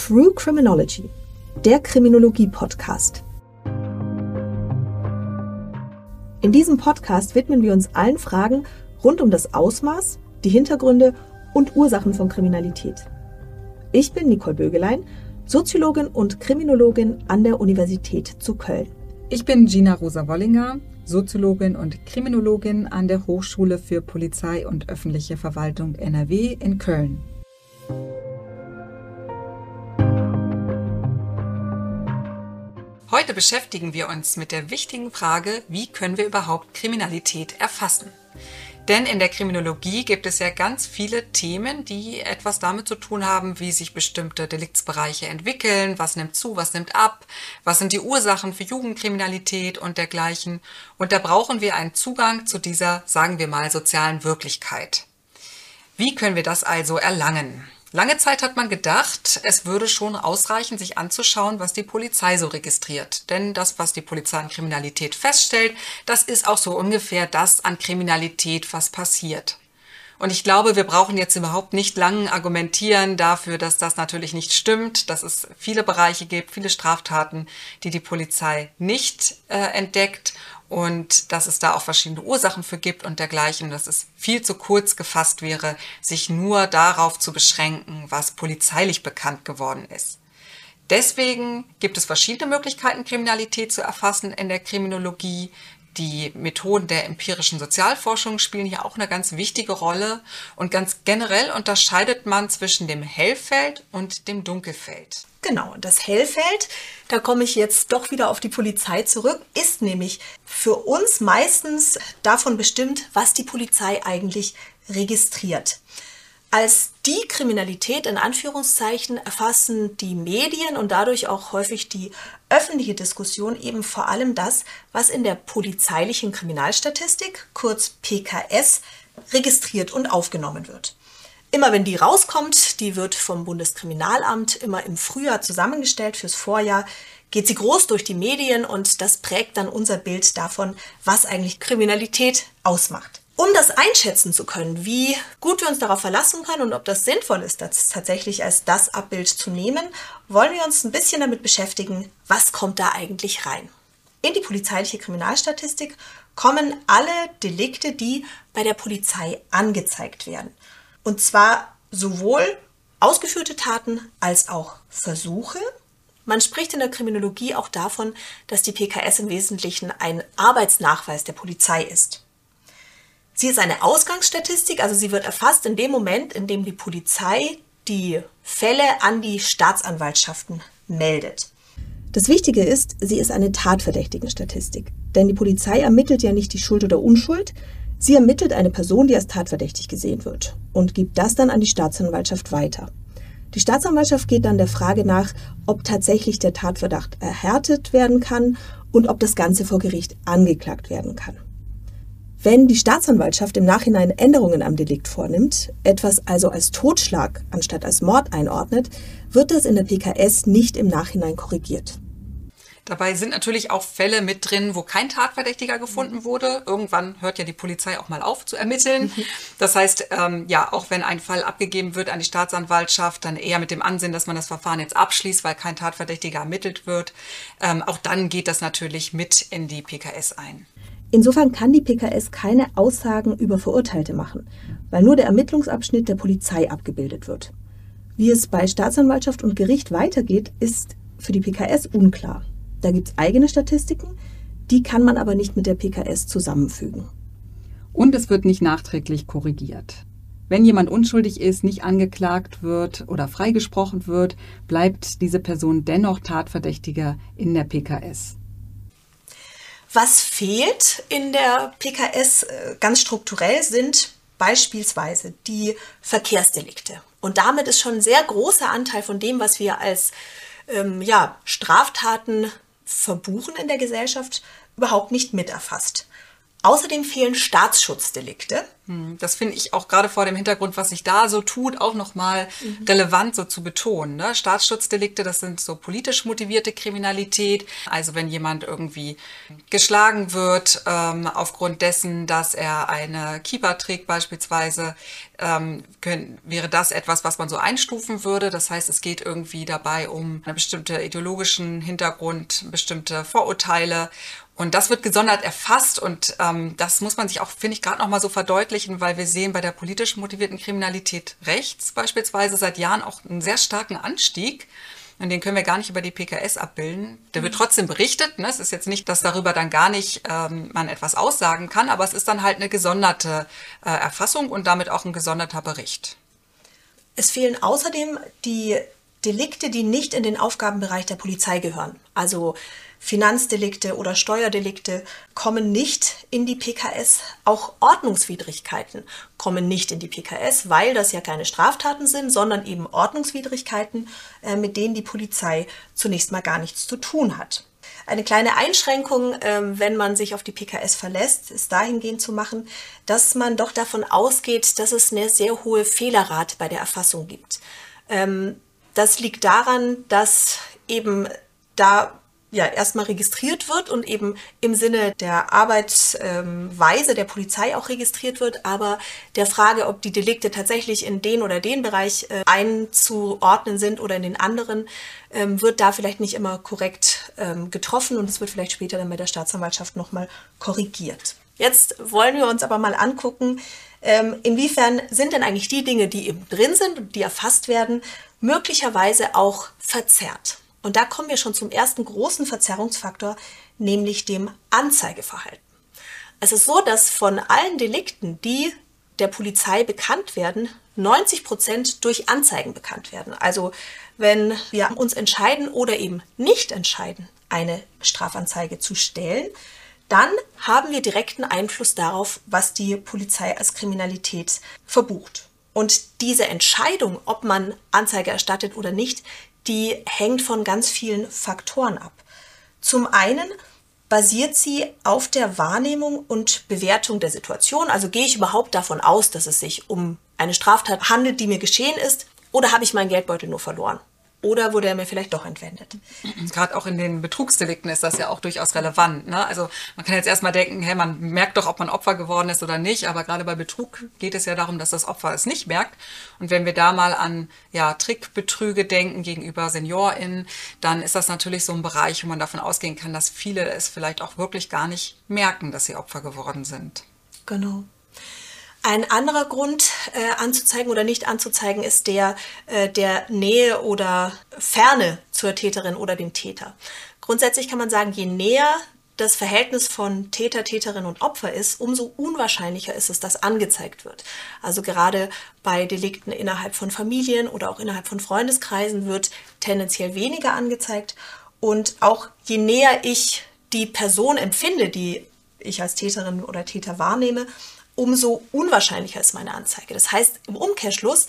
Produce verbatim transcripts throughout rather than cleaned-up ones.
True Criminology, der Kriminologie-Podcast. In diesem Podcast widmen wir uns allen Fragen rund um das Ausmaß, die Hintergründe und Ursachen von Kriminalität. Ich bin Nicole Bögelein, Soziologin und Kriminologin an der Universität zu Köln. Ich bin Gina Rosa-Wollinger, Soziologin und Kriminologin an der Hochschule für Polizei und öffentliche Verwaltung N R W in Köln. Heute beschäftigen wir uns mit der wichtigen Frage, wie können wir überhaupt Kriminalität erfassen? Denn in der Kriminologie gibt es ja ganz viele Themen, die etwas damit zu tun haben, wie sich bestimmte Deliktsbereiche entwickeln, was nimmt zu, was nimmt ab, was sind die Ursachen für Jugendkriminalität und dergleichen. Und da brauchen wir einen Zugang zu dieser, sagen wir mal, sozialen Wirklichkeit. Wie können wir das also erlangen? Lange Zeit hat man gedacht, es würde schon ausreichen, sich anzuschauen, was die Polizei so registriert. Denn das, was die Polizei an Kriminalität feststellt, das ist auch so ungefähr das an Kriminalität, was passiert. Und ich glaube, wir brauchen jetzt überhaupt nicht lang argumentieren dafür, dass das natürlich nicht stimmt, dass es viele Bereiche gibt, viele Straftaten, die die Polizei nicht äh, entdeckt. Und dass es da auch verschiedene Ursachen für gibt und dergleichen, dass es viel zu kurz gefasst wäre, sich nur darauf zu beschränken, was polizeilich bekannt geworden ist. Deswegen gibt es verschiedene Möglichkeiten, Kriminalität zu erfassen in der Kriminologie. Die Methoden der empirischen Sozialforschung spielen hier auch eine ganz wichtige Rolle. Und ganz generell unterscheidet man zwischen dem Hellfeld und dem Dunkelfeld. Genau, das Hellfeld, da komme ich jetzt doch wieder auf die Polizei zurück, ist nämlich für uns meistens davon bestimmt, was die Polizei eigentlich registriert. Als die Kriminalität in Anführungszeichen erfassen die Medien und dadurch auch häufig die öffentliche Diskussion eben vor allem das, was in der polizeilichen Kriminalstatistik, kurz P K S, registriert und aufgenommen wird. Immer wenn die rauskommt, die wird vom Bundeskriminalamt immer im Frühjahr zusammengestellt fürs Vorjahr, geht sie groß durch die Medien und das prägt dann unser Bild davon, was eigentlich Kriminalität ausmacht. Um das einschätzen zu können, wie gut wir uns darauf verlassen können und ob das sinnvoll ist, das tatsächlich als das Abbild zu nehmen, wollen wir uns ein bisschen damit beschäftigen, was kommt da eigentlich rein. In die polizeiliche Kriminalstatistik kommen alle Delikte, die bei der Polizei angezeigt werden. Und zwar sowohl ausgeführte Taten als auch Versuche. Man spricht in der Kriminologie auch davon, dass die P K S im Wesentlichen ein Arbeitsnachweis der Polizei ist. Sie ist eine Ausgangsstatistik, also sie wird erfasst in dem Moment, in dem die Polizei die Fälle an die Staatsanwaltschaften meldet. Das Wichtige ist, sie ist eine Tatverdächtigenstatistik. Denn die Polizei ermittelt ja nicht die Schuld oder Unschuld, sie ermittelt eine Person, die als tatverdächtig gesehen wird und gibt das dann an die Staatsanwaltschaft weiter. Die Staatsanwaltschaft geht dann der Frage nach, ob tatsächlich der Tatverdacht erhärtet werden kann und ob das Ganze vor Gericht angeklagt werden kann. Wenn die Staatsanwaltschaft im Nachhinein Änderungen am Delikt vornimmt, etwas also als Totschlag anstatt als Mord einordnet, wird das in der P K S nicht im Nachhinein korrigiert. Dabei sind natürlich auch Fälle mit drin, wo kein Tatverdächtiger gefunden wurde. Irgendwann hört ja die Polizei auch mal auf zu ermitteln. Das heißt, ähm, ja, auch wenn ein Fall abgegeben wird an die Staatsanwaltschaft, dann eher mit dem Ansehen, dass man das Verfahren jetzt abschließt, weil kein Tatverdächtiger ermittelt wird. Ähm, auch dann geht das natürlich mit in die P K S ein. Insofern kann die P K S keine Aussagen über Verurteilte machen, weil nur der Ermittlungsabschnitt der Polizei abgebildet wird. Wie es bei Staatsanwaltschaft und Gericht weitergeht, ist für die P K S unklar. Da gibt es eigene Statistiken, die kann man aber nicht mit der P K S zusammenfügen. Und es wird nicht nachträglich korrigiert. Wenn jemand unschuldig ist, nicht angeklagt wird oder freigesprochen wird, bleibt diese Person dennoch Tatverdächtiger in der P K S. Was fehlt in der P K S ganz strukturell sind beispielsweise die Verkehrsdelikte. Und damit ist schon ein sehr großer Anteil von dem, was wir als ähm, ja, Straftaten verbuchen in der Gesellschaft, überhaupt nicht miterfasst. Außerdem fehlen Staatsschutzdelikte. Das finde ich auch gerade vor dem Hintergrund, was sich da so tut, auch nochmal mhm. relevant so zu betonen. Ne? Staatsschutzdelikte, das sind so politisch motivierte Kriminalität. Also wenn jemand irgendwie geschlagen wird ähm, aufgrund dessen, dass er eine Kippa trägt beispielsweise, ähm, können, wäre das etwas, was man so einstufen würde. Das heißt, es geht irgendwie dabei um einen bestimmten ideologischen Hintergrund, bestimmte Vorurteile. Und das wird gesondert erfasst und ähm, das muss man sich auch, finde ich, gerade noch mal so verdeutlichen, weil wir sehen bei der politisch motivierten Kriminalität rechts beispielsweise seit Jahren auch einen sehr starken Anstieg. Und den können wir gar nicht über die P K S abbilden. Der wird trotzdem berichtet. Ne? Es ist jetzt nicht, dass darüber dann gar nicht ähm, man etwas aussagen kann, aber es ist dann halt eine gesonderte äh, Erfassung und damit auch ein gesonderter Bericht. Es fehlen außerdem die Delikte, die nicht in den Aufgabenbereich der Polizei gehören. Also Finanzdelikte oder Steuerdelikte kommen nicht in die P K S. Auch Ordnungswidrigkeiten kommen nicht in die P K S, weil das ja keine Straftaten sind, sondern eben Ordnungswidrigkeiten, äh, mit denen die Polizei zunächst mal gar nichts zu tun hat. Eine kleine Einschränkung, äh, wenn man sich auf die P K S verlässt, ist dahingehend zu machen, dass man doch davon ausgeht, dass es eine sehr hohe Fehlerrate bei der Erfassung gibt. Ähm, das liegt daran, dass eben da ja erstmal registriert wird und eben im Sinne der Arbeitsweise ähm, der Polizei auch registriert wird, aber der Frage, ob die Delikte tatsächlich in den oder den Bereich äh, einzuordnen sind oder in den anderen, ähm, wird da vielleicht nicht immer korrekt ähm, getroffen und es wird vielleicht später dann bei der Staatsanwaltschaft nochmal korrigiert. Jetzt wollen wir uns aber mal angucken, ähm, inwiefern sind denn eigentlich die Dinge, die eben drin sind und die erfasst werden, möglicherweise auch verzerrt. Und da kommen wir schon zum ersten großen Verzerrungsfaktor, nämlich dem Anzeigeverhalten. Es ist so, dass von allen Delikten, die der Polizei bekannt werden, neunzig Prozent durch Anzeigen bekannt werden. Also wenn wir uns entscheiden oder eben nicht entscheiden, eine Strafanzeige zu stellen, dann haben wir direkten Einfluss darauf, was die Polizei als Kriminalität verbucht. Und diese Entscheidung, ob man Anzeige erstattet oder nicht, die hängt von ganz vielen Faktoren ab. Zum einen basiert sie auf der Wahrnehmung und Bewertung der Situation. Also gehe ich überhaupt davon aus, dass es sich um eine Straftat handelt, die mir geschehen ist, oder habe ich meinen Geldbeutel nur verloren? Oder wurde er mir vielleicht doch entwendet? Gerade auch in den Betrugsdelikten ist das ja auch durchaus relevant. Ne? Also man kann jetzt erstmal denken, hey, man merkt doch, ob man Opfer geworden ist oder nicht. Aber gerade bei Betrug geht es ja darum, dass das Opfer es nicht merkt. Und wenn wir da mal an ja, Trickbetrüge denken gegenüber SeniorInnen, dann ist das natürlich so ein Bereich, wo man davon ausgehen kann, dass viele es vielleicht auch wirklich gar nicht merken, dass sie Opfer geworden sind. Genau. Ein anderer Grund äh, anzuzeigen oder nicht anzuzeigen ist der äh, der Nähe oder Ferne zur Täterin oder dem Täter. Grundsätzlich kann man sagen, je näher das Verhältnis von Täter, Täterin und Opfer ist, umso unwahrscheinlicher ist es, dass angezeigt wird. Also gerade bei Delikten innerhalb von Familien oder auch innerhalb von Freundeskreisen wird tendenziell weniger angezeigt. Und auch je näher ich die Person empfinde, die ich als Täterin oder Täter wahrnehme, umso unwahrscheinlicher ist meine Anzeige. Das heißt, im Umkehrschluss,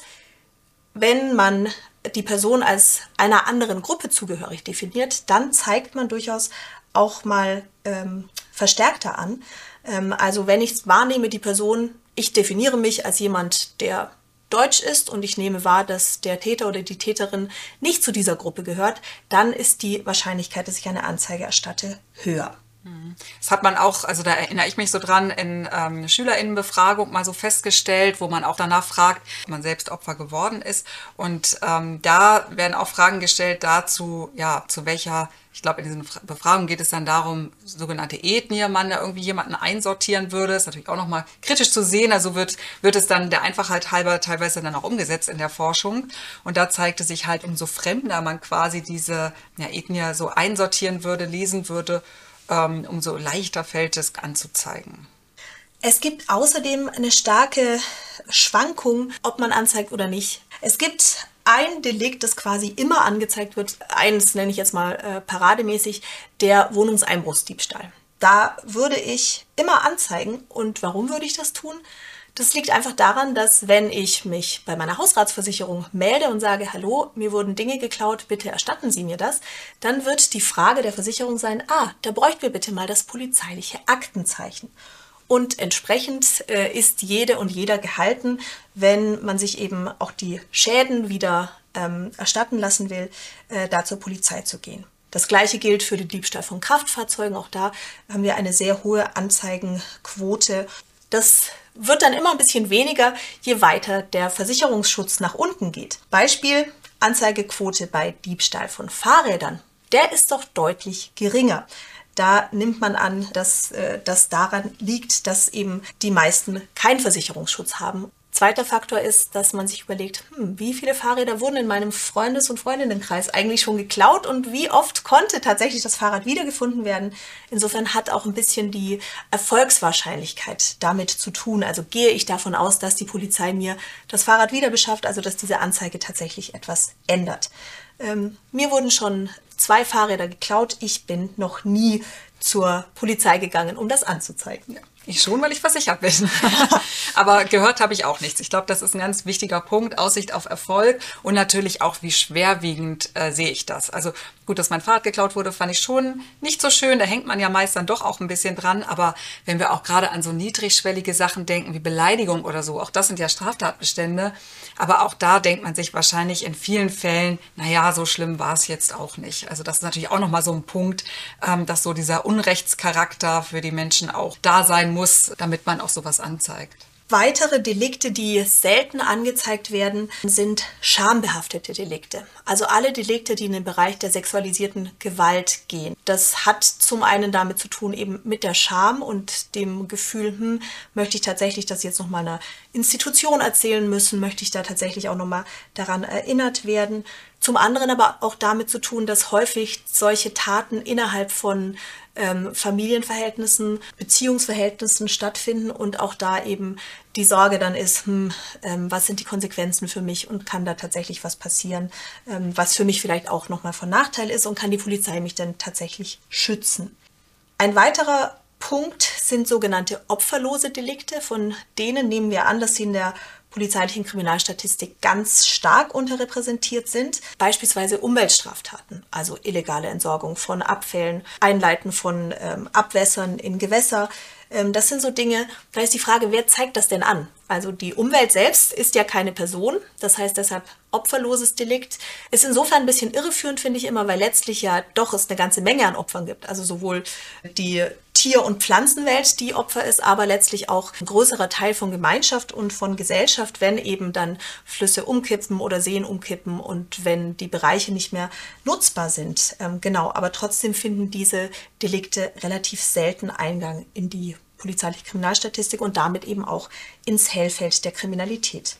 wenn man die Person als einer anderen Gruppe zugehörig definiert, dann zeigt man durchaus auch mal ähm, verstärkter an. Ähm, also wenn ich wahrnehme, die Person, ich definiere mich als jemand, der deutsch ist und ich nehme wahr, dass der Täter oder die Täterin nicht zu dieser Gruppe gehört, dann ist die Wahrscheinlichkeit, dass ich eine Anzeige erstatte, höher. Das hat man auch, also da erinnere ich mich so dran, in ähm, SchülerInnenbefragung mal so festgestellt, wo man auch danach fragt, ob man selbst Opfer geworden ist. Und ähm, da werden auch Fragen gestellt dazu, ja, zu welcher, ich glaube, in diesen Befragungen geht es dann darum, sogenannte Ethnie, man da irgendwie jemanden einsortieren würde. Das ist natürlich auch nochmal kritisch zu sehen. Also wird, wird es dann der Einfachheit halber teilweise dann auch umgesetzt in der Forschung. Und da zeigte sich halt, umso fremder man quasi diese ja, Ethnie so einsortieren würde, lesen würde, Um, umso leichter fällt es anzuzeigen. Es gibt außerdem eine starke Schwankung, ob man anzeigt oder nicht. Es gibt ein Delikt, das quasi immer angezeigt wird, eins nenne ich jetzt mal äh, parademäßig, der Wohnungseinbruchsdiebstahl. Da würde ich immer anzeigen. Und warum würde ich das tun? Das liegt einfach daran, dass wenn ich mich bei meiner Hausratsversicherung melde und sage, hallo, mir wurden Dinge geklaut, bitte erstatten Sie mir das, dann wird die Frage der Versicherung sein, ah, da bräuchten wir bitte mal das polizeiliche Aktenzeichen. Und entsprechend äh, ist jede und jeder gehalten, wenn man sich eben auch die Schäden wieder ähm, erstatten lassen will, äh, da zur Polizei zu gehen. Das Gleiche gilt für den Diebstahl von Kraftfahrzeugen. Auch da haben wir eine sehr hohe Anzeigenquote. Das wird dann immer ein bisschen weniger, je weiter der Versicherungsschutz nach unten geht. Beispiel Anzeigequote bei Diebstahl von Fahrrädern. Der ist doch deutlich geringer. Da nimmt man an, dass das daran liegt, dass eben die meisten keinen Versicherungsschutz haben. Zweiter Faktor ist, dass man sich überlegt, hm, wie viele Fahrräder wurden in meinem Freundes- und Freundinnenkreis eigentlich schon geklaut und wie oft konnte tatsächlich das Fahrrad wiedergefunden werden. Insofern hat auch ein bisschen die Erfolgswahrscheinlichkeit damit zu tun. Also gehe ich davon aus, dass die Polizei mir das Fahrrad wieder beschafft, also dass diese Anzeige tatsächlich etwas ändert. Ähm, mir wurden schon zwei Fahrräder geklaut. Ich bin noch nie zur Polizei gegangen, um das anzuzeigen. Ja, ich schon, weil ich versichert bin. Aber gehört habe ich auch nichts. Ich glaube, das ist ein ganz wichtiger Punkt, Aussicht auf Erfolg und natürlich auch, wie schwerwiegend äh, sehe ich das. Also gut, dass mein Fahrrad geklaut wurde, fand ich schon nicht so schön. Da hängt man ja meist dann doch auch ein bisschen dran. Aber wenn wir auch gerade an so niedrigschwellige Sachen denken, wie Beleidigung oder so, auch das sind ja Straftatbestände. Aber auch da denkt man sich wahrscheinlich in vielen Fällen, naja, so schlimm war es jetzt auch nicht. Also das ist natürlich auch nochmal so ein Punkt, ähm, dass so dieser Unrechtscharakter für die Menschen auch da sein muss, damit man auch sowas anzeigt. Weitere Delikte, die selten angezeigt werden, sind schambehaftete Delikte. Also alle Delikte, die in den Bereich der sexualisierten Gewalt gehen. Das hat zum einen damit zu tun, eben mit der Scham und dem Gefühl, hm, möchte ich tatsächlich das jetzt nochmal einer Institution erzählen müssen, möchte ich da tatsächlich auch nochmal daran erinnert werden. Zum anderen aber auch damit zu tun, dass häufig solche Taten innerhalb von ähm, Familienverhältnissen, Beziehungsverhältnissen stattfinden und auch da eben die Sorge dann ist, hm, ähm, was sind die Konsequenzen für mich und kann da tatsächlich was passieren, ähm, was für mich vielleicht auch nochmal von Nachteil ist und kann die Polizei mich dann tatsächlich schützen. Ein weiterer Punkt sind sogenannte opferlose Delikte, von denen nehmen wir an, dass sie in der polizeilichen Kriminalstatistik ganz stark unterrepräsentiert sind. Beispielsweise Umweltstraftaten, also illegale Entsorgung von Abfällen, Einleiten von ähm, Abwässern in Gewässer. Ähm, das sind so Dinge, da ist die Frage, wer zeigt das denn an? Also die Umwelt selbst ist ja keine Person, das heißt deshalb opferloses Delikt. Ist insofern ein bisschen irreführend, finde ich immer, weil letztlich ja doch es eine ganze Menge an Opfern gibt. Also sowohl die Tier- und Pflanzenwelt, die Opfer ist, aber letztlich auch ein größerer Teil von Gemeinschaft und von Gesellschaft, wenn eben dann Flüsse umkippen oder Seen umkippen und wenn die Bereiche nicht mehr nutzbar sind. Ähm, genau, aber trotzdem finden diese Delikte relativ selten Eingang in die polizeiliche Kriminalstatistik und damit eben auch ins Hellfeld der Kriminalität.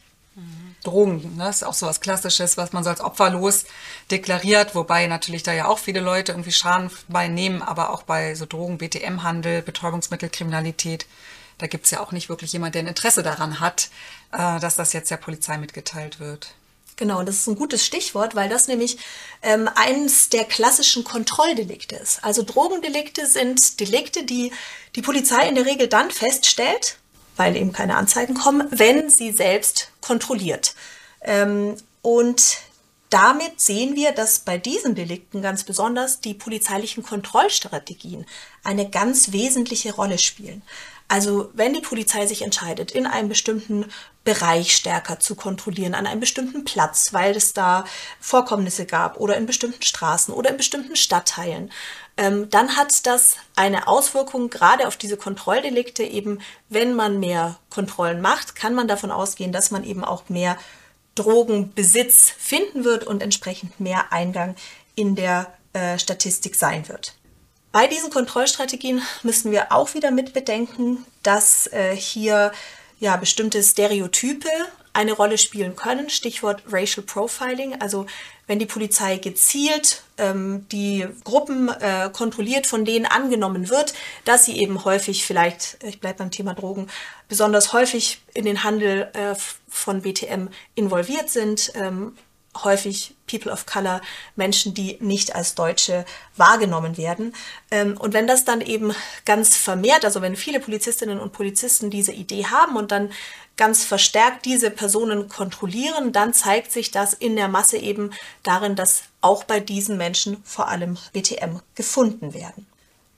Drogen, ne? Das ist auch so was Klassisches, was man so als opferlos deklariert, wobei natürlich da ja auch viele Leute irgendwie Schaden bei nehmen, aber auch bei so Drogen, B T M-Handel, Betäubungsmittelkriminalität, da gibt es ja auch nicht wirklich jemand, der ein Interesse daran hat, äh, dass das jetzt der Polizei mitgeteilt wird. Genau, das ist ein gutes Stichwort, weil das nämlich ähm, eines der klassischen Kontrolldelikte ist. Also Drogendelikte sind Delikte, die die Polizei in der Regel dann feststellt, weil eben keine Anzeigen kommen, wenn sie selbst kontrolliert. Ähm, und damit sehen wir, dass bei diesen Delikten ganz besonders die polizeilichen Kontrollstrategien eine ganz wesentliche Rolle spielen. Also wenn die Polizei sich entscheidet, in einem bestimmten Bereich stärker zu kontrollieren, an einem bestimmten Platz, weil es da Vorkommnisse gab oder in bestimmten Straßen oder in bestimmten Stadtteilen, ähm, dann hat das eine Auswirkung gerade auf diese Kontrolldelikte. Eben, wenn man mehr Kontrollen macht, kann man davon ausgehen, dass man eben auch mehr Drogenbesitz finden wird und entsprechend mehr Eingang in der äh, Statistik sein wird. Bei diesen Kontrollstrategien müssen wir auch wieder mit bedenken, dass äh, hier ja, bestimmte Stereotype eine Rolle spielen können. Stichwort Racial Profiling. Also wenn die Polizei gezielt ähm, die Gruppen äh, kontrolliert, von denen angenommen wird, dass sie eben häufig vielleicht, ich bleibe beim Thema Drogen, besonders häufig in den Handel äh, von B T M involviert sind, ähm, häufig People of Color, Menschen, die nicht als Deutsche wahrgenommen werden. Und wenn das dann eben ganz vermehrt, also wenn viele Polizistinnen und Polizisten diese Idee haben und dann ganz verstärkt diese Personen kontrollieren, dann zeigt sich das in der Masse eben darin, dass auch bei diesen Menschen vor allem B T M gefunden werden.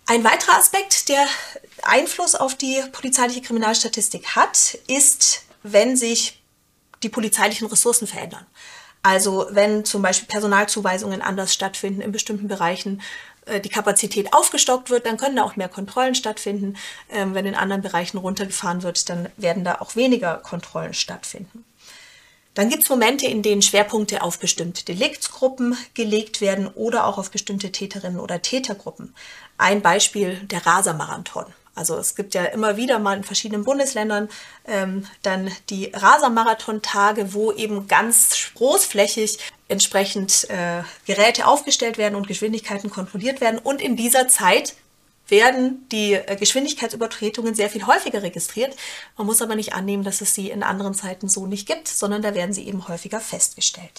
Ein weiterer Aspekt, der Einfluss auf die polizeiliche Kriminalstatistik hat, ist, wenn sich die polizeilichen Ressourcen verändern. Also wenn zum Beispiel Personalzuweisungen anders stattfinden in bestimmten Bereichen, die Kapazität aufgestockt wird, dann können da auch mehr Kontrollen stattfinden. Wenn in anderen Bereichen runtergefahren wird, dann werden da auch weniger Kontrollen stattfinden. Dann gibt es Momente, in denen Schwerpunkte auf bestimmte Deliktsgruppen gelegt werden oder auch auf bestimmte Täterinnen oder Tätergruppen. Ein Beispiel, der Rasermarathon. Also es gibt ja immer wieder mal in verschiedenen Bundesländern ähm, dann die Rasermarathon-Tage, wo eben ganz großflächig entsprechend äh, Geräte aufgestellt werden und Geschwindigkeiten kontrolliert werden. Und in dieser Zeit werden die äh, Geschwindigkeitsübertretungen sehr viel häufiger registriert. Man muss aber nicht annehmen, dass es sie in anderen Zeiten so nicht gibt, sondern da werden sie eben häufiger festgestellt.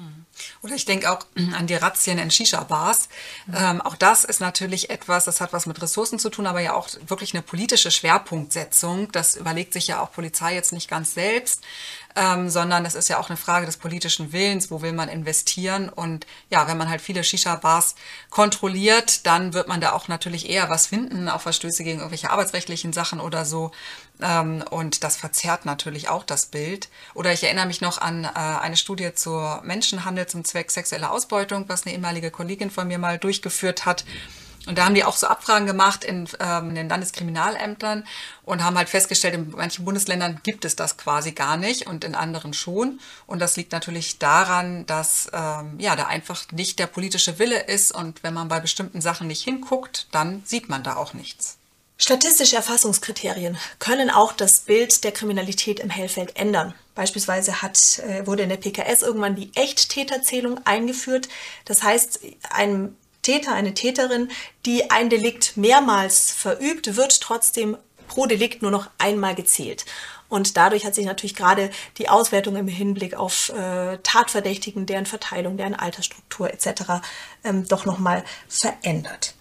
Oder ich denke auch an die Razzien in Shisha-Bars. Ähm, auch das ist natürlich etwas, das hat was mit Ressourcen zu tun, aber ja auch wirklich eine politische Schwerpunktsetzung. Das überlegt sich ja auch Polizei jetzt nicht ganz selbst, ähm, sondern es ist ja auch eine Frage des politischen Willens, wo will man investieren. Und ja, wenn man halt viele Shisha-Bars kontrolliert, dann wird man da auch natürlich eher was finden, auch Verstöße gegen irgendwelche arbeitsrechtlichen Sachen oder so. Ähm, und das verzerrt natürlich auch das Bild. Oder ich erinnere mich noch an äh, eine Studie zur Menschenhandel zum Zweck sexueller Ausbeutung, was eine ehemalige Kollegin von mir mal durchgeführt hat. Und da haben die auch so Abfragen gemacht in, ähm, in den Landeskriminalämtern und haben halt festgestellt, in manchen Bundesländern gibt es das quasi gar nicht und in anderen schon. Und das liegt natürlich daran, dass ähm, ja da einfach nicht der politische Wille ist. Und wenn man bei bestimmten Sachen nicht hinguckt, dann sieht man da auch nichts. Statistische Erfassungskriterien können auch das Bild der Kriminalität im Hellfeld ändern. Beispielsweise hat, wurde in der P K S irgendwann die Echttäterzählung eingeführt. Das heißt, ein Täter, eine Täterin, die ein Delikt mehrmals verübt, wird trotzdem pro Delikt nur noch einmal gezählt. Und dadurch hat sich natürlich gerade die Auswertung im Hinblick auf äh, Tatverdächtigen, deren Verteilung, deren Altersstruktur et cetera ähm, doch nochmal verändert.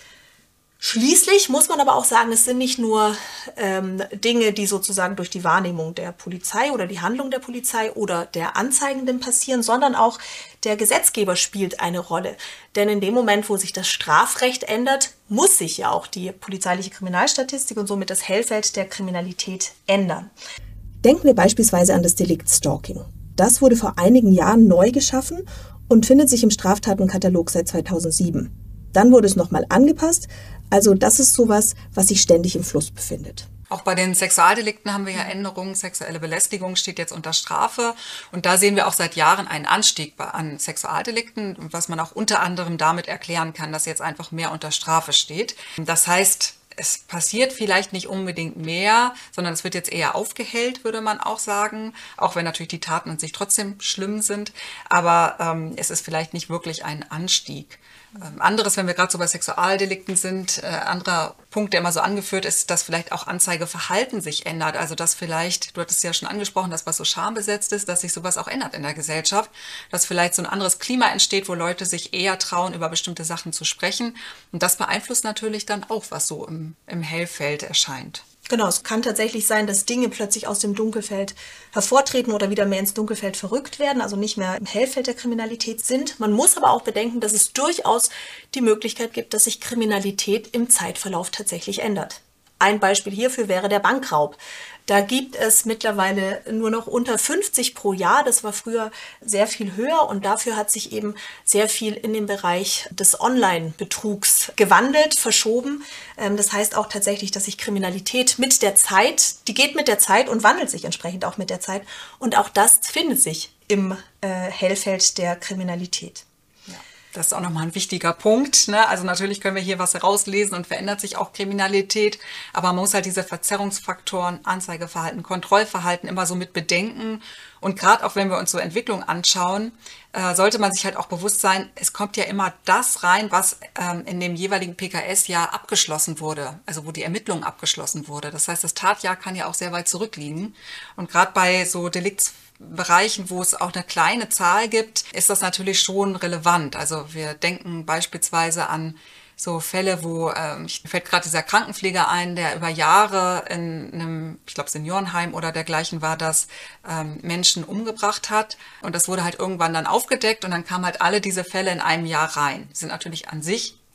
Schließlich muss man aber auch sagen, es sind nicht nur ähm, Dinge, die sozusagen durch die Wahrnehmung der Polizei oder die Handlung der Polizei oder der Anzeigenden passieren, sondern auch der Gesetzgeber spielt eine Rolle. Denn in dem Moment, wo sich das Strafrecht ändert, muss sich ja auch die polizeiliche Kriminalstatistik und somit das Hellfeld der Kriminalität ändern. Denken wir beispielsweise an das Delikt Stalking. Das wurde vor einigen Jahren neu geschaffen und findet sich im Straftatenkatalog seit zweitausendsieben. Dann wurde es nochmal angepasst. Also das ist sowas, was sich ständig im Fluss befindet. Auch bei den Sexualdelikten haben wir ja Änderungen. Sexuelle Belästigung steht jetzt unter Strafe. Und da sehen wir auch seit Jahren einen Anstieg an Sexualdelikten, was man auch unter anderem damit erklären kann, dass jetzt einfach mehr unter Strafe steht. Das heißt, es passiert vielleicht nicht unbedingt mehr, sondern es wird jetzt eher aufgehellt, würde man auch sagen. Auch wenn natürlich die Taten an sich trotzdem schlimm sind. Aber ähm, es ist vielleicht nicht wirklich ein Anstieg. Ähm, anderes, wenn wir gerade so bei Sexualdelikten sind, äh, anderer Punkt, der immer so angeführt ist, dass vielleicht auch Anzeigeverhalten sich ändert. Also dass vielleicht, du hattest ja schon angesprochen, dass was so schambesetzt ist, dass sich sowas auch ändert in der Gesellschaft. Dass vielleicht so ein anderes Klima entsteht, wo Leute sich eher trauen, über bestimmte Sachen zu sprechen. Und das beeinflusst natürlich dann auch, was so im, im Hellfeld erscheint. Genau, es kann tatsächlich sein, dass Dinge plötzlich aus dem Dunkelfeld hervortreten oder wieder mehr ins Dunkelfeld verrückt werden, also nicht mehr im Hellfeld der Kriminalität sind. Man muss aber auch bedenken, dass es durchaus die Möglichkeit gibt, dass sich Kriminalität im Zeitverlauf tatsächlich ändert. Ein Beispiel hierfür wäre der Bankraub. Da gibt es mittlerweile nur noch unter fünfzig pro Jahr. Das war früher sehr viel höher und dafür hat sich eben sehr viel in den Bereich des Online-Betrugs gewandelt, verschoben. Das heißt auch tatsächlich, dass sich Kriminalität mit der Zeit, die geht mit der Zeit und wandelt sich entsprechend auch mit der Zeit. Und auch das findet sich im äh, Hellfeld der Kriminalität. Das ist auch nochmal ein wichtiger Punkt, ne? Also natürlich können wir hier was herauslesen und verändert sich auch Kriminalität, aber man muss halt diese Verzerrungsfaktoren, Anzeigeverhalten, Kontrollverhalten immer so mit bedenken. Und gerade auch wenn wir uns so Entwicklung anschauen, äh, sollte man sich halt auch bewusst sein, es kommt ja immer das rein, was ähm, in dem jeweiligen P K S-Jahr abgeschlossen wurde, also wo die Ermittlung abgeschlossen wurde. Das heißt, das Tatjahr kann ja auch sehr weit zurückliegen. Und gerade bei so Delikts Bereichen, wo es auch eine kleine Zahl gibt, ist das natürlich schon relevant. Also wir denken beispielsweise an so Fälle, wo, ähm, ich fällt gerade dieser Krankenpfleger ein, der über Jahre in einem, ich glaube Seniorenheim oder dergleichen war das, ähm, Menschen umgebracht hat. Und das wurde halt irgendwann dann aufgedeckt und dann kamen halt alle diese Fälle in einem Jahr rein. Die sind natürlich an sich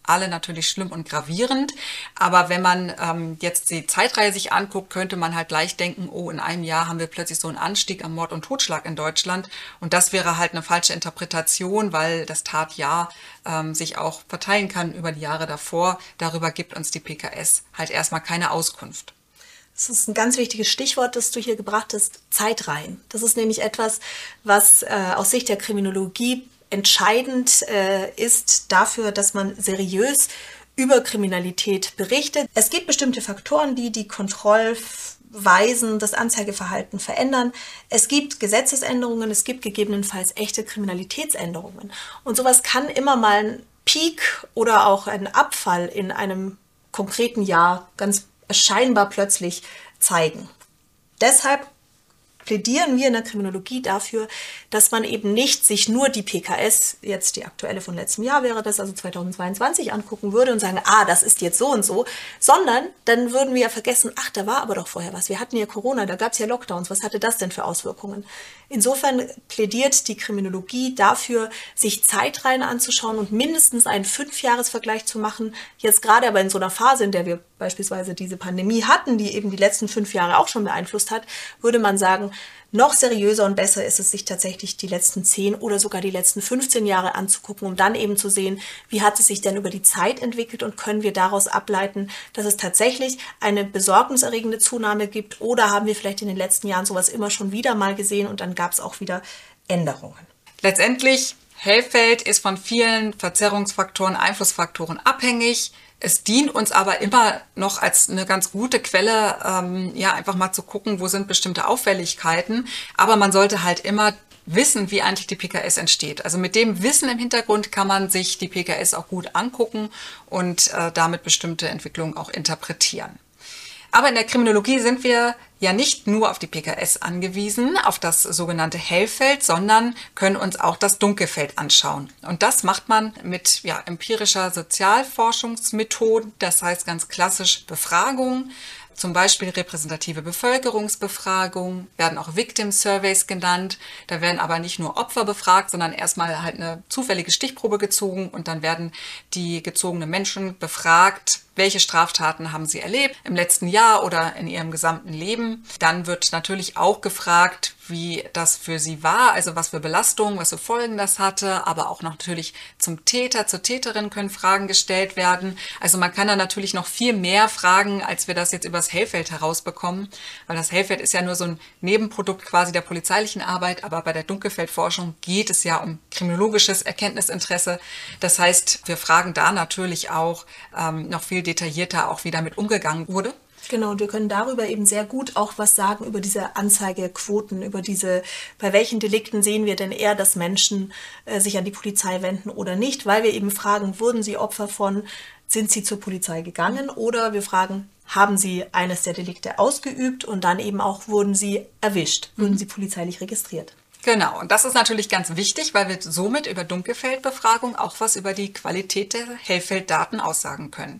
alle natürlich schlimm und gravierend. Aber wenn man ähm, jetzt die Zeitreihe sich anguckt, könnte man halt gleich denken, oh, in einem Jahr haben wir plötzlich so einen Anstieg am Mord und Totschlag in Deutschland. Und das wäre halt eine falsche Interpretation, weil das Tatjahr ähm, sich auch verteilen kann über die Jahre davor. Darüber gibt uns die P K S halt erstmal keine Auskunft. Das ist ein ganz wichtiges Stichwort, das du hier gebracht hast, Zeitreihen. Das ist nämlich etwas, was äh, aus Sicht der Kriminologie entscheidend äh, ist dafür, dass man seriös über Kriminalität berichtet. Es gibt bestimmte Faktoren, die die Kontrollweisen, das Anzeigeverhalten verändern. Es gibt Gesetzesänderungen, es gibt gegebenenfalls echte Kriminalitätsänderungen. Und sowas kann immer mal ein Peak oder auch ein Abfall in einem konkreten Jahr ganz scheinbar plötzlich zeigen. Deshalb plädieren wir in der Kriminologie dafür, dass man eben nicht sich nur die P K S, jetzt die aktuelle von letztem Jahr wäre das, also zweitausendzweiundzwanzig, angucken würde und sagen, ah, das ist jetzt so und so, sondern dann würden wir ja vergessen, ach, da war aber doch vorher was. Wir hatten ja Corona, da gab es ja Lockdowns. Was hatte das denn für Auswirkungen? Insofern plädiert die Kriminologie dafür, sich Zeitreihen anzuschauen und mindestens einen Fünfjahresvergleich zu machen. Jetzt gerade aber in so einer Phase, in der wir beispielsweise diese Pandemie hatten, die eben die letzten fünf Jahre auch schon beeinflusst hat, würde man sagen, noch seriöser und besser ist es, sich tatsächlich die letzten zehn oder sogar die letzten fünfzehn Jahre anzugucken, um dann eben zu sehen, wie hat es sich denn über die Zeit entwickelt und können wir daraus ableiten, dass es tatsächlich eine besorgniserregende Zunahme gibt oder haben wir vielleicht in den letzten Jahren sowas immer schon wieder mal gesehen und dann gab es auch wieder Änderungen. Letztendlich, Hellfeld ist von vielen Verzerrungsfaktoren, Einflussfaktoren abhängig. Es dient uns aber immer noch als eine ganz gute Quelle, ähm, ja, einfach mal zu gucken, wo sind bestimmte Auffälligkeiten. Aber man sollte halt immer wissen, wie eigentlich die P K S entsteht. Also mit dem Wissen im Hintergrund kann man sich die P K S auch gut angucken und äh, damit bestimmte Entwicklungen auch interpretieren. Aber in der Kriminologie sind wir ja nicht nur auf die P K S angewiesen, auf das sogenannte Hellfeld, sondern können uns auch das Dunkelfeld anschauen. Und das macht man mit ja, empirischer Sozialforschungsmethode, das heißt ganz klassisch Befragung, zum Beispiel repräsentative Bevölkerungsbefragung, werden auch Victim Surveys genannt. Da werden aber nicht nur Opfer befragt, sondern erstmal halt eine zufällige Stichprobe gezogen und dann werden die gezogenen Menschen befragt, welche Straftaten haben sie erlebt im letzten Jahr oder in ihrem gesamten Leben. Dann wird natürlich auch gefragt, wie das für sie war, also was für Belastungen, was für Folgen das hatte, aber auch natürlich zum Täter, zur Täterin können Fragen gestellt werden. Also man kann da natürlich noch viel mehr fragen, als wir das jetzt über das Hellfeld herausbekommen, weil das Hellfeld ist ja nur so ein Nebenprodukt quasi der polizeilichen Arbeit, aber bei der Dunkelfeldforschung geht es ja um kriminologisches Erkenntnisinteresse. Das heißt, wir fragen da natürlich auch ähm, noch viel detaillierter, auch wie damit umgegangen wurde. Genau, und wir können darüber eben sehr gut auch was sagen über diese Anzeigequoten, über diese, bei welchen Delikten sehen wir denn eher, dass Menschen äh, sich an die Polizei wenden oder nicht, weil wir eben fragen, wurden sie Opfer von, sind sie zur Polizei gegangen oder wir fragen, haben sie eines der Delikte ausgeübt und dann eben auch, wurden sie erwischt, wurden sie polizeilich registriert. Genau, und das ist natürlich ganz wichtig, weil wir somit über Dunkelfeldbefragung auch was über die Qualität der Hellfelddaten aussagen können.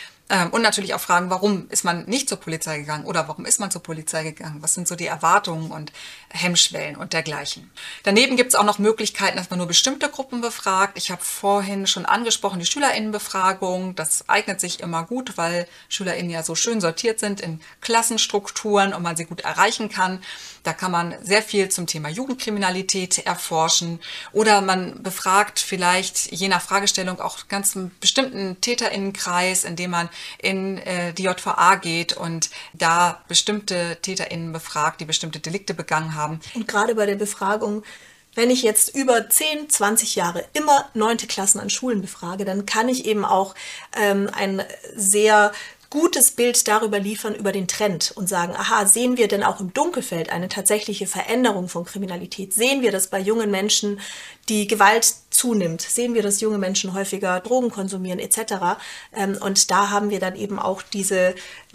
Und natürlich auch fragen, warum ist man nicht zur Polizei gegangen oder warum ist man zur Polizei gegangen? Was sind so die Erwartungen und Hemmschwellen und dergleichen? Daneben gibt es auch noch Möglichkeiten, dass man nur bestimmte Gruppen befragt. Ich habe vorhin schon angesprochen, die SchülerInnenbefragung. Das eignet sich immer gut, weil SchülerInnen ja so schön sortiert sind in Klassenstrukturen und man sie gut erreichen kann. Da kann man sehr viel zum Thema Jugendkriminalität erforschen oder man befragt vielleicht je nach Fragestellung auch ganz einen bestimmten TäterInnenkreis, indem man in äh, die J V A geht und da bestimmte TäterInnen befragt, die bestimmte Delikte begangen haben. Und gerade bei der Befragung, wenn ich jetzt über zehn, zwanzig Jahre immer neunte Klassen an Schulen befrage, dann kann ich eben auch ähm, ein sehr gutes Bild darüber liefern, über den Trend und sagen, aha, sehen wir denn auch im Dunkelfeld eine tatsächliche Veränderung von Kriminalität? Sehen wir, dass bei jungen Menschen die Gewalt zunimmt? Sehen wir, dass junge Menschen häufiger Drogen konsumieren et cetera? Und da haben wir dann eben auch diese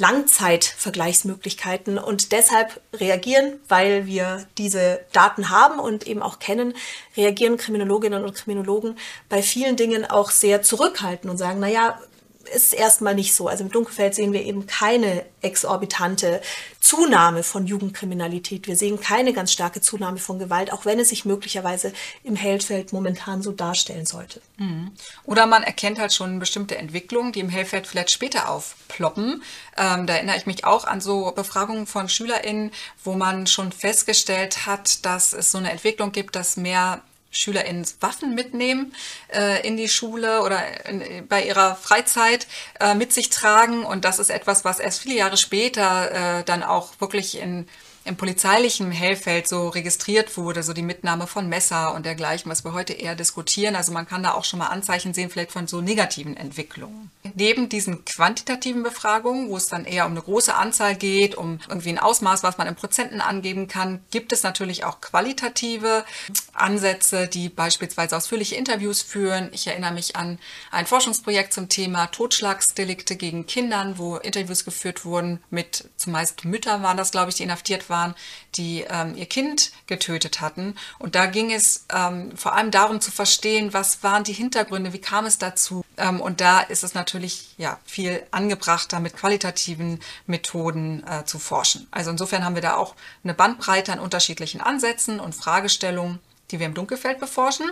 Langzeitvergleichsmöglichkeiten und deshalb reagieren, weil wir diese Daten haben und eben auch kennen, reagieren Kriminologinnen und Kriminologen bei vielen Dingen auch sehr zurückhaltend und sagen, naja, ist erstmal nicht so. Also im Dunkelfeld sehen wir eben keine exorbitante Zunahme von Jugendkriminalität. Wir sehen keine ganz starke Zunahme von Gewalt, auch wenn es sich möglicherweise im Hellfeld momentan so darstellen sollte. Oder man erkennt halt schon bestimmte Entwicklungen, die im Hellfeld vielleicht später aufploppen. Ähm, da erinnere ich mich auch an so Befragungen von SchülerInnen, wo man schon festgestellt hat, dass es so eine Entwicklung gibt, dass mehr SchülerInnen Waffen mitnehmen äh, in die Schule oder in, bei ihrer Freizeit äh, mit sich tragen. Und das ist etwas, was erst viele Jahre später äh, dann auch wirklich in im polizeilichen Hellfeld so registriert wurde, so die Mitnahme von Messer und dergleichen, was wir heute eher diskutieren. Also man kann da auch schon mal Anzeichen sehen, vielleicht von so negativen Entwicklungen. Neben diesen quantitativen Befragungen, wo es dann eher um eine große Anzahl geht, um irgendwie ein Ausmaß, was man in Prozenten angeben kann, gibt es natürlich auch qualitative Ansätze, die beispielsweise ausführliche Interviews führen. Ich erinnere mich an ein Forschungsprojekt zum Thema Totschlagsdelikte gegen Kindern, wo Interviews geführt wurden mit, zumeist Mütter waren das, glaube ich, die inhaftiert waren, die ähm, ihr Kind getötet hatten. Und da ging es ähm, vor allem darum zu verstehen, was waren die Hintergründe, wie kam es dazu. Ähm, und da ist es natürlich ja, viel angebrachter, mit qualitativen Methoden äh, zu forschen. Also insofern haben wir da auch eine Bandbreite an unterschiedlichen Ansätzen und Fragestellungen, die wir im Dunkelfeld beforschen.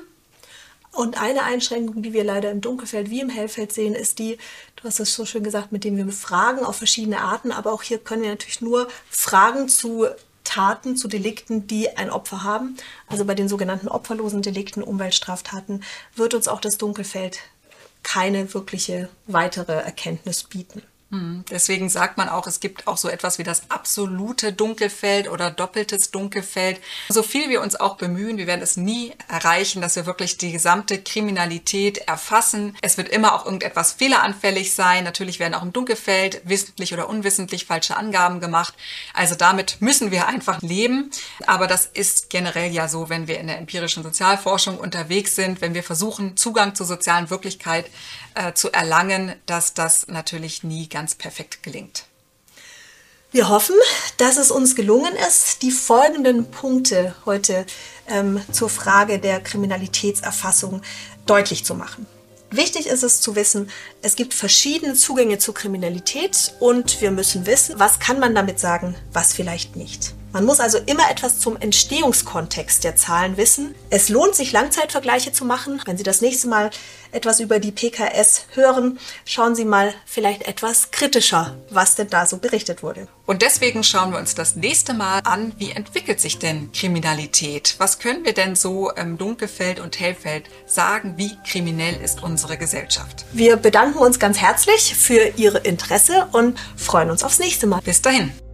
Und eine Einschränkung, die wir leider im Dunkelfeld wie im Hellfeld sehen, ist die, du hast es so schön gesagt, mit dem wir befragen auf verschiedene Arten, aber auch hier können wir natürlich nur Fragen zu Taten, zu Delikten, die ein Opfer haben. Also bei den sogenannten opferlosen Delikten, Umweltstraftaten, wird uns auch das Dunkelfeld keine wirkliche weitere Erkenntnis bieten. Deswegen sagt man auch, es gibt auch so etwas wie das absolute Dunkelfeld oder doppeltes Dunkelfeld. So viel wir uns auch bemühen, wir werden es nie erreichen, dass wir wirklich die gesamte Kriminalität erfassen. Es wird immer auch irgendetwas fehleranfällig sein. Natürlich werden auch im Dunkelfeld wissentlich oder unwissentlich falsche Angaben gemacht. Also damit müssen wir einfach leben. Aber das ist generell ja so, wenn wir in der empirischen Sozialforschung unterwegs sind, wenn wir versuchen, Zugang zur sozialen Wirklichkeit äh, zu erlangen, dass das natürlich nie ganz ganz perfekt gelingt. Wir hoffen, dass es uns gelungen ist, die folgenden Punkte heute ähm, zur Frage der Kriminalitätserfassung deutlich zu machen. Wichtig ist es zu wissen, es gibt verschiedene Zugänge zur Kriminalität und wir müssen wissen, was kann man damit sagen, was vielleicht nicht. Man muss also immer etwas zum Entstehungskontext der Zahlen wissen. Es lohnt sich, Langzeitvergleiche zu machen. Wenn Sie das nächste Mal etwas über die P K S hören, schauen Sie mal vielleicht etwas kritischer, was denn da so berichtet wurde. Und deswegen schauen wir uns das nächste Mal an, wie entwickelt sich denn Kriminalität? Was können wir denn so im Dunkelfeld und Hellfeld sagen, wie kriminell ist unsere Gesellschaft? Wir bedanken uns ganz herzlich für Ihr Interesse und freuen uns aufs nächste Mal. Bis dahin.